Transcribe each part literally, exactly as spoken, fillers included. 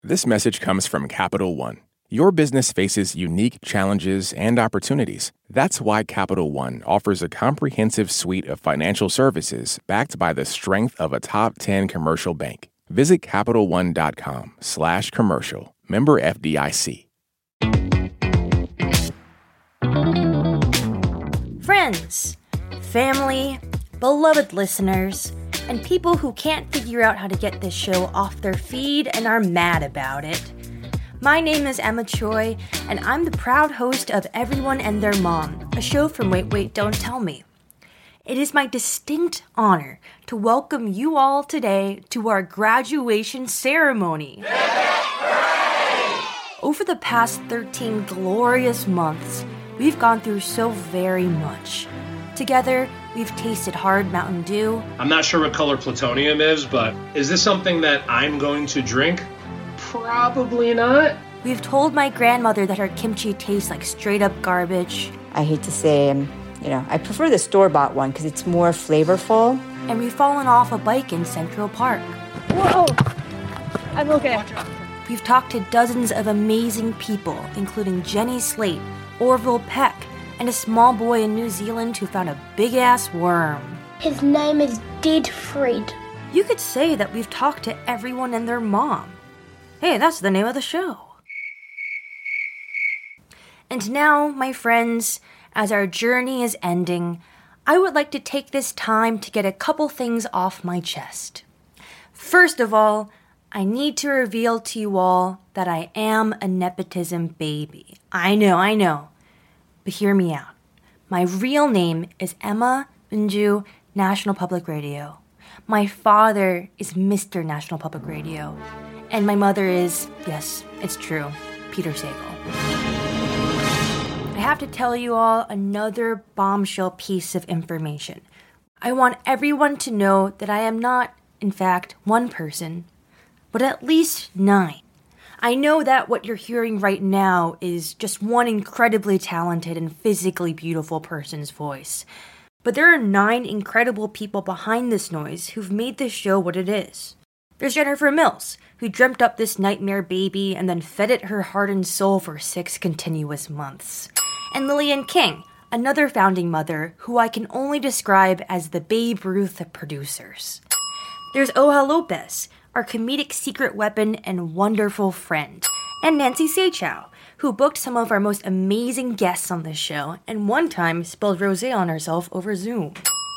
This message comes from Capital One. Your business faces unique challenges and opportunities. That's why Capital One offers a comprehensive suite of financial services backed by the strength of a top ten commercial bank. Visit CapitalOne.com slash commercial. Member F D I C. Friends, family, beloved listeners, and people who can't figure out how to get this show off their feed and are mad about it. My name is Emma Choi, and I'm the proud host of Everyone and Their Mom, a show from Wait, Wait, Don't Tell Me. It is my distinct honor to welcome you all today to our graduation ceremony. Over the past thirteen glorious months, we've gone through so very much. Together, we've tasted hard Mountain Dew. I'm not sure what color plutonium is, but is this something that I'm going to drink? Probably not. We've told my grandmother that her kimchi tastes like straight-up garbage. I hate to say, um, you know, I prefer the store-bought one because it's more flavorful. And we've fallen off a bike in Central Park. Whoa! I'm okay. We've talked to dozens of amazing people, including Jenny Slate, Orville Peck, and a small boy in New Zealand who found a big-ass worm. His name is Deadfried. You could say that we've talked to everyone and their mom. Hey, that's the name of the show. And now, my friends, as our journey is ending, I would like to take this time to get a couple things off my chest. First of all, I need to reveal to you all that I am a nepotism baby. I know, I know. But hear me out. My real name is Emma Unju National Public Radio. My father is Mister National Public Radio. And my mother is, yes, it's true, Peter Sagal. I have to tell you all another bombshell piece of information. I want everyone to know that I am not, in fact, one person, but at least nine. I know that what you're hearing right now is just one incredibly talented and physically beautiful person's voice. But there are nine incredible people behind this noise who've made this show what it is. There's Jennifer Mills, who dreamt up this nightmare baby and then fed it her heart and soul for six continuous months. And Lillian King, another founding mother who I can only describe as the Babe Ruth of producers. There's Oja Lopez, our comedic secret weapon and wonderful friend, and Nancy Seychow, who booked some of our most amazing guests on this show and one time spilled rosé on herself over Zoom.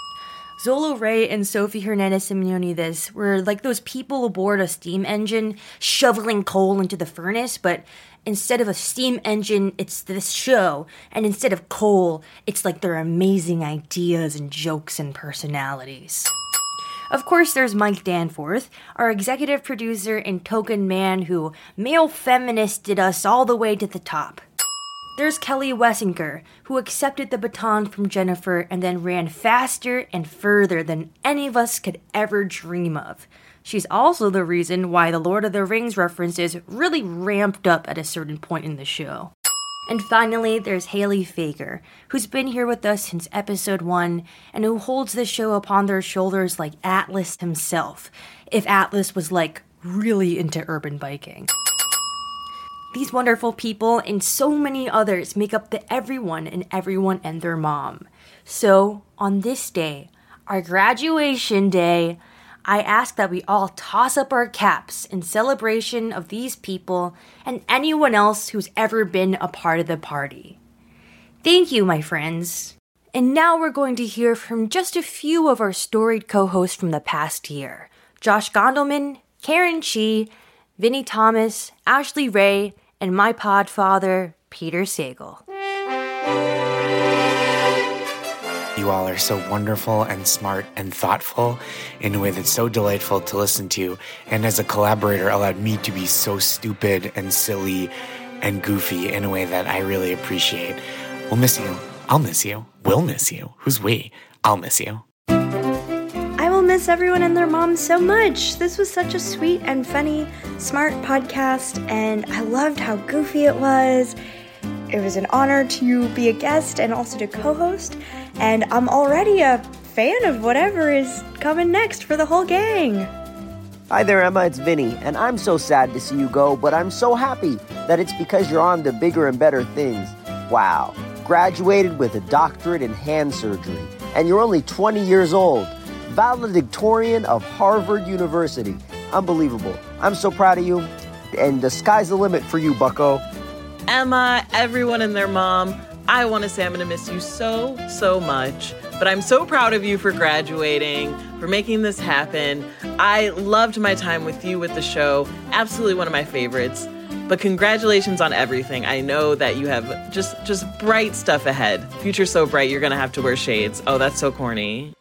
Zolo Ray and Sophie Hernandez Simeonides were like those people aboard a steam engine shoveling coal into the furnace, but instead of a steam engine, it's this show, and instead of coal, it's like their amazing ideas and jokes and personalities. Of course, there's Mike Danforth, our executive producer and token man who male feministed us all the way to the top. There's Kelly Wessinger, who accepted the baton from Jennifer and then ran faster and further than any of us could ever dream of. She's also the reason why the Lord of the Rings references really ramped up at a certain point in the show. And finally, there's Haley Fager, who's been here with us since episode one and who holds the show upon their shoulders like Atlas himself, if Atlas was like really into urban biking. These wonderful people and so many others make up the Everyone and Everyone and Their Mom. So, on this day, our graduation day, I ask that we all toss up our caps in celebration of these people and anyone else who's ever been a part of the party. Thank you, my friends. And now we're going to hear from just a few of our storied co-hosts from the past year. Josh Gondelman, Karen Chi, Vinnie Thomas, Ashley Ray, and my podfather, Peter Sagal. You all are so wonderful and smart and thoughtful in a way that's so delightful to listen to, and as a collaborator allowed me to be so stupid and silly and goofy in a way that I really appreciate. We'll miss you. I'll miss you. We'll miss you. Who's we? I'll miss you. I will miss everyone and their mom so much. This was such a sweet and funny, smart podcast, and I loved how goofy it was. It was an honor to be a guest and also to co-host, and I'm already a fan of whatever is coming next for the whole gang. Hi there, Emma. It's Vinny, and I'm so sad to see you go, but I'm so happy that it's because you're on to bigger and better things. Wow. Graduated with a doctorate in hand surgery, and you're only twenty years old. Valedictorian of Harvard University. Unbelievable. I'm so proud of you, and the sky's the limit for you, bucko. Emma, everyone and their mom, I want to say I'm going to miss you so, so much. But I'm so proud of you for graduating, for making this happen. I loved my time with you with the show. Absolutely one of my favorites. But congratulations on everything. I know that you have just, just bright stuff ahead. Future's so bright, you're going to have to wear shades. Oh, that's so corny.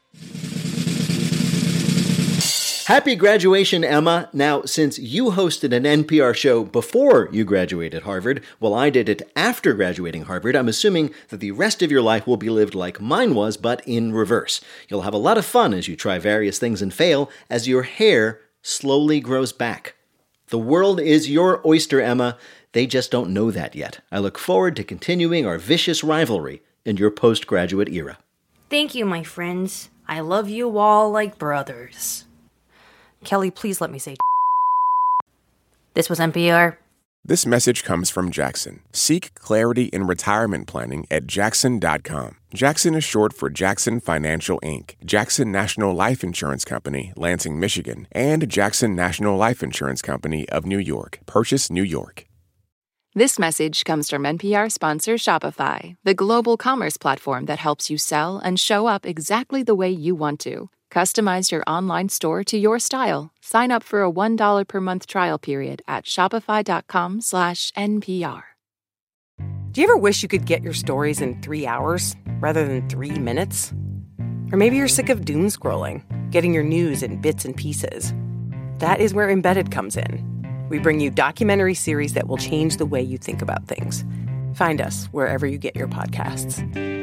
Happy graduation, Emma. Now, since you hosted an N P R show before you graduated Harvard, while I did it after graduating Harvard, I'm assuming that the rest of your life will be lived like mine was, but in reverse. You'll have a lot of fun as you try various things and fail as your hair slowly grows back. The world is your oyster, Emma. They just don't know that yet. I look forward to continuing our vicious rivalry in your postgraduate era. Thank you, my friends. I love you all like brothers. Kelly, please let me say This was N P R. This message comes from Jackson. Seek clarity in retirement planning at Jackson dot com. Jackson is short for Jackson Financial Incorporated, Jackson National Life Insurance Company, Lansing, Michigan, and Jackson National Life Insurance Company of New York, Purchase, New York. This message comes from N P R sponsor Shopify, the global commerce platform that helps you sell and show up exactly the way you want to. Customize your online store to your style. Sign up for a one dollar per month trial period at shopify.com slash NPR. Do you ever wish you could get your stories in three hours rather than three minutes? Or maybe you're sick of doom scrolling, getting your news in bits and pieces. That is where Embedded comes in. We bring you documentary series that will change the way you think about things. Find us wherever you get your podcasts.